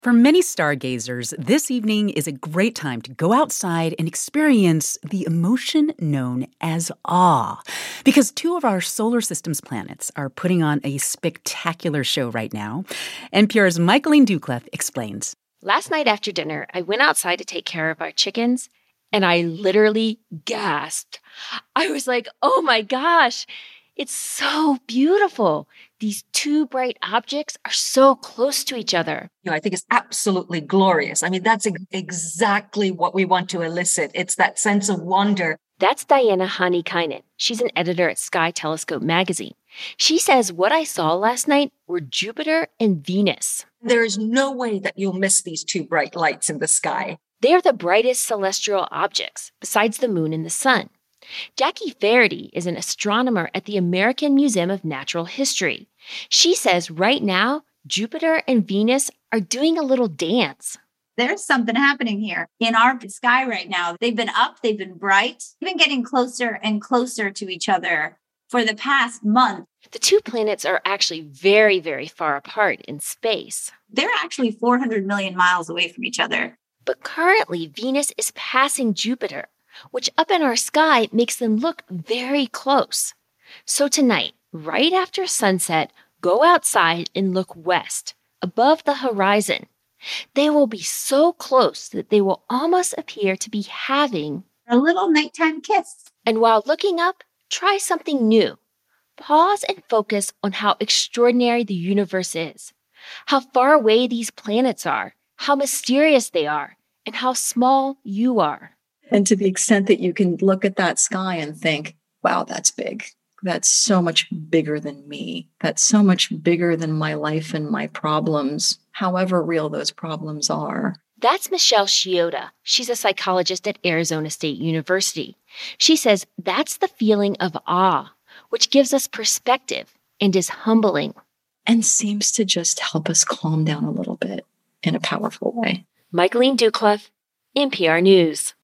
For many stargazers, this evening is a great time to go outside and experience the emotion known as awe. Because two of our solar system's planets are putting on a spectacular show right now. NPR's Michaeline Doucleff explains. Last night after dinner, I went outside to take care of our chickens, and I literally gasped. I was like, oh my gosh, it's so beautiful. These two bright objects are so close to each other. I think it's absolutely glorious. I mean, that's exactly what we want to elicit. It's that sense of wonder. That's Diana Hanikainen. She's an editor at Sky Telescope magazine. She says what I saw last night were Jupiter and Venus. There is no way that you'll miss these two bright lights in the sky. They are the brightest celestial objects, besides the moon and the sun. Jackie Faraday is an astronomer at the American Museum of Natural History. She says right now, Jupiter and Venus are doing a little dance. There's something happening here in our sky right now. They've been up, they've been bright, they've been getting closer and closer to each other for the past month. The two planets are actually very, very far apart in space. They're actually 400 million miles away from each other. But currently, Venus is passing Jupiter, which up in our sky makes them look very close. So tonight, right after sunset, go outside and look west, above the horizon. They will be so close that they will almost appear to be having a little nighttime kiss. And while looking up, try something new. Pause and focus on how extraordinary the universe is, how far away these planets are, how mysterious they are, and how small you are. And to the extent that you can look at that sky and think, wow, that's big. That's so much bigger than me. That's so much bigger than my life and my problems, however real those problems are. That's Michelle Chioda. She's a psychologist at Arizona State University. She says that's the feeling of awe, which gives us perspective and is humbling. And seems to just help us calm down a little bit in a powerful way. Michaeline Doucleff, NPR News.